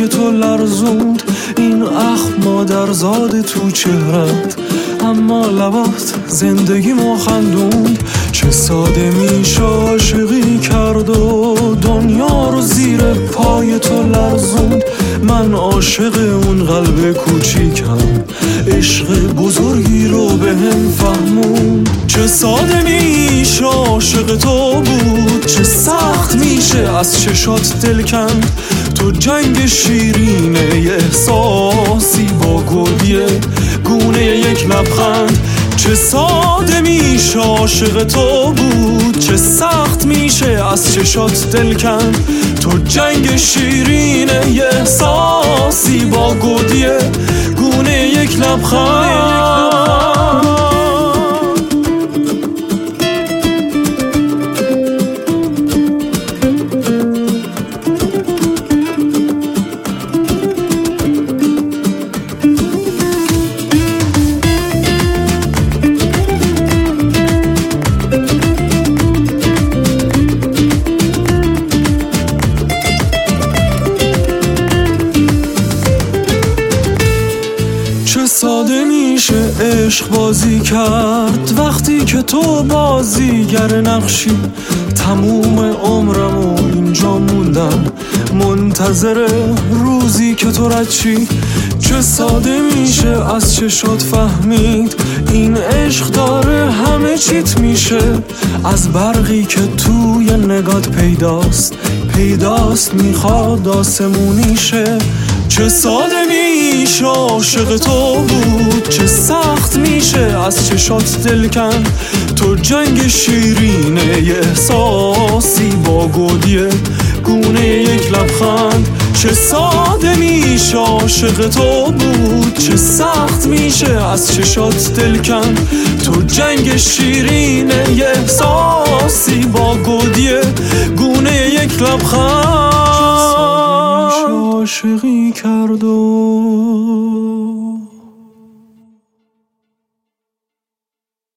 پای تو لرزوند این اخم مادرزاد تو چهرت، اما لبات زندگیمو خندوند. چه ساده میشه عاشقی کرد و دنیا رو زیر پای تو لرزوند. من عاشق اون قلب کوچیکم، عشق بزرگی رو بهم فهمون. چه ساده میشه عاشق تو بود، چه سخت میشه از چشات دل کند. تو جنگ شیرین احساسی با گودیه گونه یک لبخند. چه ساده میشه عاشق تو بود، چه سخت میشه از چشات دل کند. تو جنگ شیرین احساسی با گودیه گونه یک لبخند. چه ساده میشه عشق بازی کرد وقتی که تو بازیگر نقشی. تموم عمرمو اینجا موندم منتظر روزی که تو رد شی. چه ساده میشه از چشات فهمید این عشق داره همه چیت میشه. از برقی که توی نگات پیداست میخواد آسمونی شه. چه ساده میشه عاشق تو بود، چه سخت میشه از چشات دل کند. تو جنگ شیرین احساسی با گودیه گونه یک لبخند. چه ساده میشه عاشق تو بود، چه سخت میشه از چشات دل کند. تو جنگ شیرین